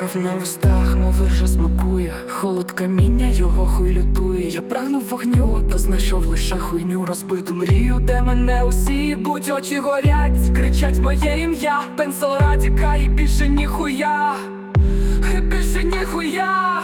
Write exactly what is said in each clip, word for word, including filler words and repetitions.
Кров на вустах, мов вже смакує, холод каміння його хуй лютує. Я прагнув вогню, та знайшов лише хуйню. Розбиту мрію, де мене усі будь очі горять, кричать моє ім'я, пенсил радіка, і більше ніхуя, і більше ніхуя.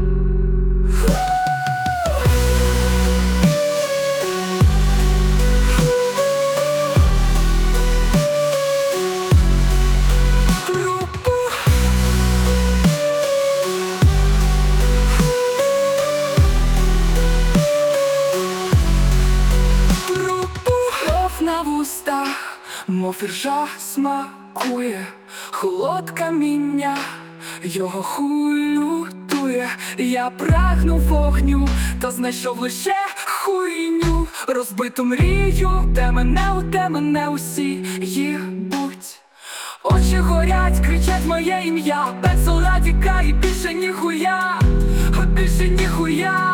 На вустах, мов іржа смакує, холод каміння його хуй лютує. Я прагнув вогню, та знайшов лише хуйню. Розбиту мрію, де мене, у де мене усі їбуть. Очі горять, кричать моє ім'я, пенсил радіка, і більше ніхуя, більше ніхуя.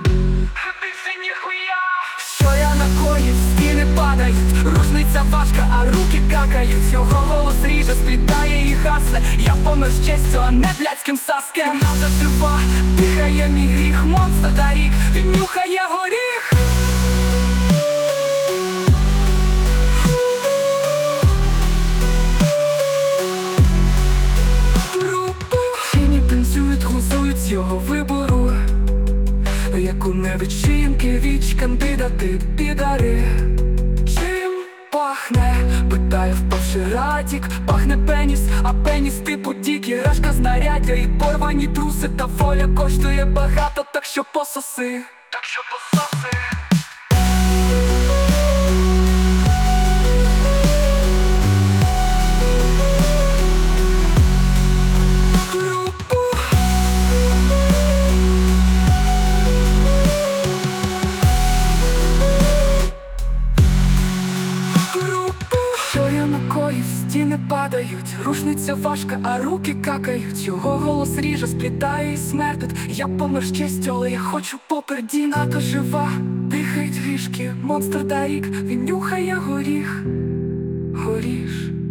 Що я накоїв, стіни падають, рушниця важка, а руки какають. Його голос ріже, сплітає і гасе. Я помер з честю, а не блядським саскем. Вона жива, дихає мій гріх, монстр дарік, він нюхає горіх. Тіні танцюють, глузують з його вибору, як у невідчинки віч кандидати підари. Чим пахне? Питає впавши радік. Пахне пеніс, а пеніс типу дік. Іграшка знаряддя і порвані труси. Та воля коштує багато, так що пососи, так що пососи. Стіни падають, рушниця важка, а руки какають. Його голос ріже, сплітає і смертить. Я помер з честю, але я хочу поперді. Ната жива, дихають грішки, монстр дарік, він нюхає горіх. Горіш.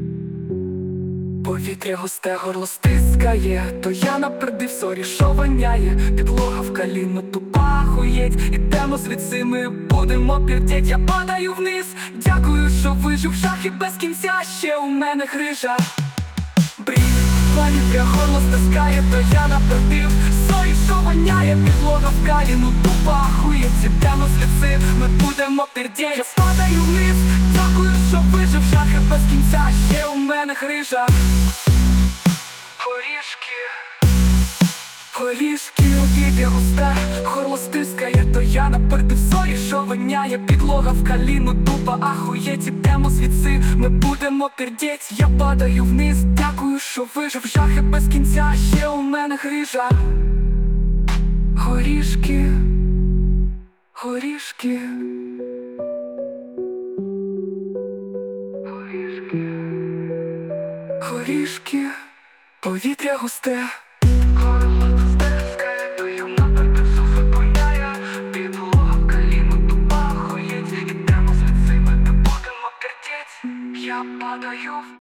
Повітря густе, горло стискає. То я напердив, сорі, що воняє. Підлога в коліно тупа, хуєть. Ідемо звідси, ми будемо пірдеть. Я падаю вниз, дякую, що вижив. Шах і без кінця, ще у мене грижа. Брід, повітря горло стискає. То я напердив, сорі, що воняє. Підлога в коліно тупа, хуєть. Ідемо звідси, ми будемо пірдеть. Я спадаю вниз, дякую, що вижив. Шах і без кінця, ще у мене грижа. Горішки, горішки, повітря густе, горло стискає. То я напердив, сорі, що воняє. Підлога в коліно тупа, ахуєть. Ідемо звідси, ми будемо пірдеть. Я падаю вниз, дякую, що вижив. Жахи без кінця, ще у мене грижа. Горішки, горішки, горішки, горішки, повітря густе. Я падаю.